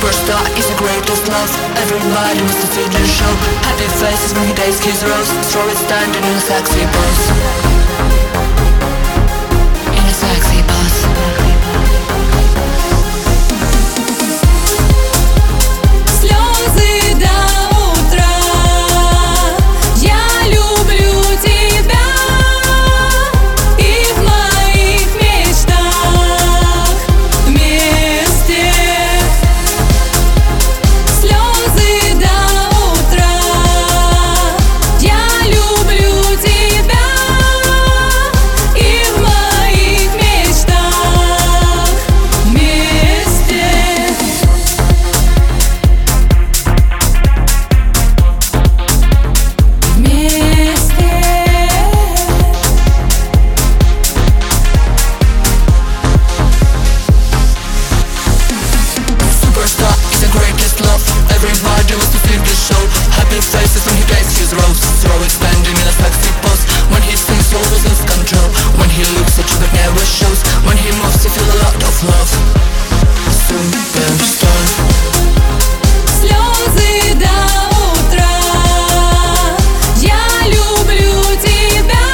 Superstar is the greatest love. Everybody wants to see the show. Happy faces when he dates kiss rose. Throw it standing in a sexy pose. In a sexy pose. Слезы до утра. Я люблю тебя. И в моих мечтах вместе. Слезы до утра. Я люблю тебя. И в моих мечтах вместе. Superstar is the greatest love. Everybody wants to see the show. Happy faces when he dates his rose. Throw it standing in a sexy pose. When he sings, you always lose control. When he looks at you, but never shows. When he moves, you feel a lot of love. Superstar. Слезы до утра. Я люблю тебя.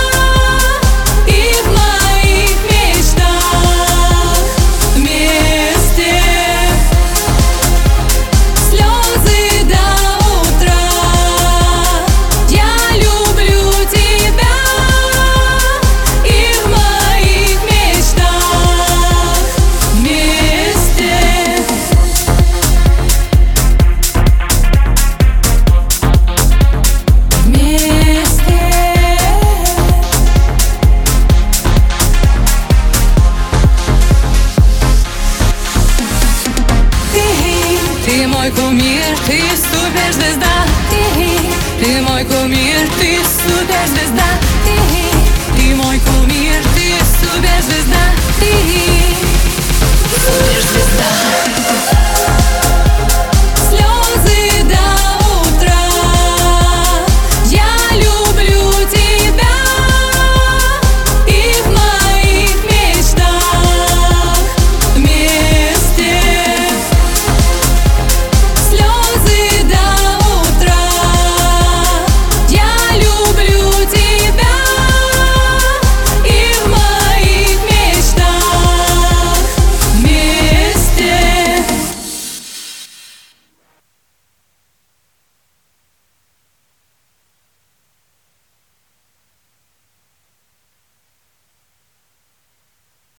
И в моих мечтах вместе. Слезы до утра. Я люблю тебя. И в моих мечтах вместе. Ты мой кумир, ты суперзвезда. Ты мой кумир, ты суперзвезда. Ты мой кумир, ты суперзвезда.